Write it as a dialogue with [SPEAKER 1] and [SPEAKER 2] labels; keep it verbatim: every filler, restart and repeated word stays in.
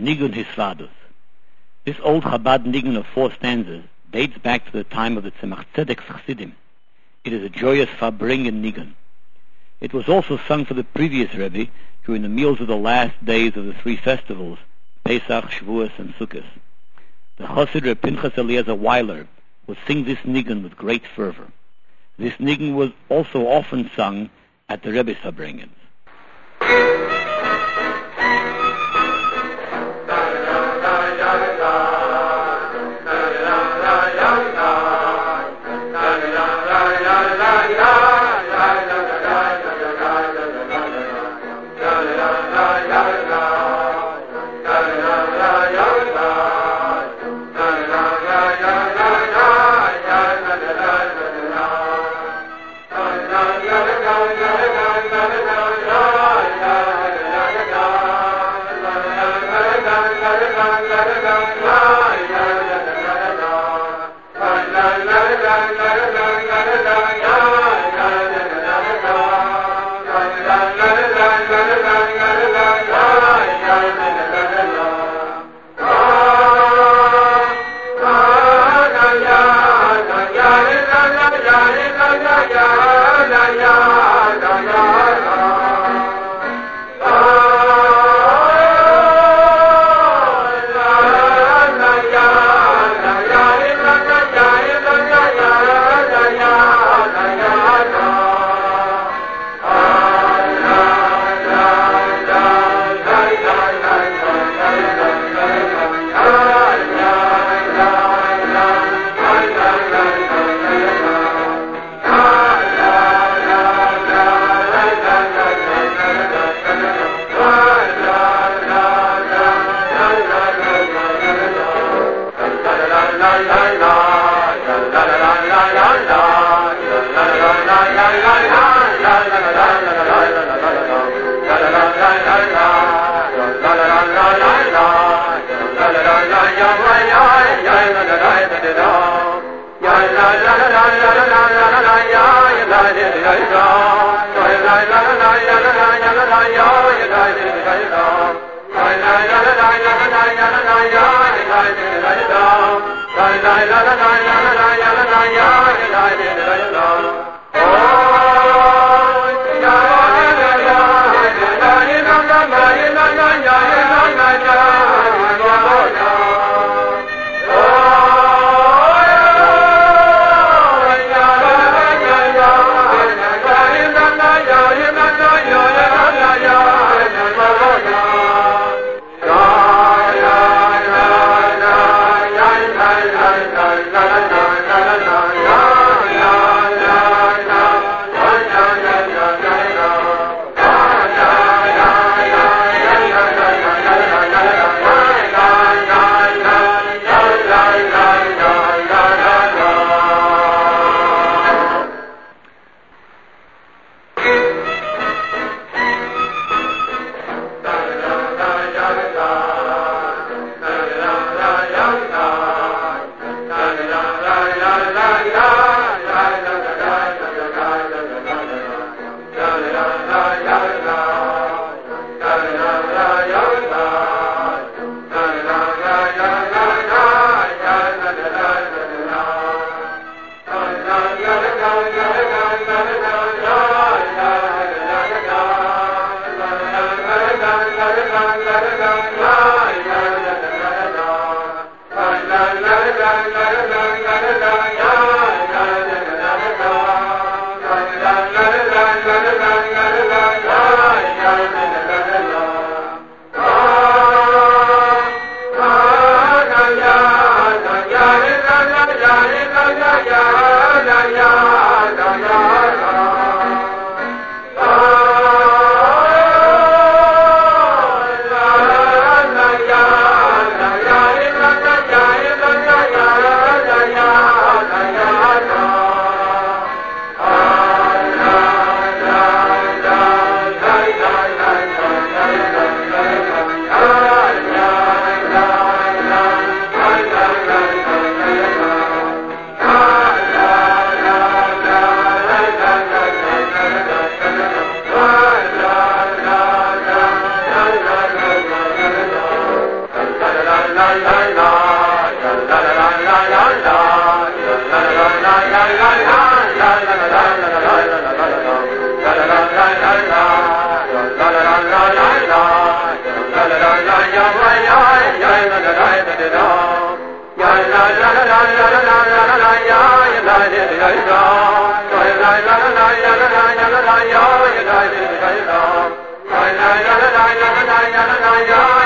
[SPEAKER 1] Nigun Hisvadus. This old Chabad Nigun of four stanzas dates back to the time of the Tzemach Tzedek's Chassidim. It is a joyous Farbrengen Nigun. It was also sung for the previous Rebbe during the meals of the last days of the three festivals, Pesach, Shavuos, and Sukkot. The Chassid Reb Pinchas Eliezer Weiler would sing this Nigun with great fervor. This Nigun was also often sung at the Rebbe's Farbrengens.
[SPEAKER 2] La Yeah.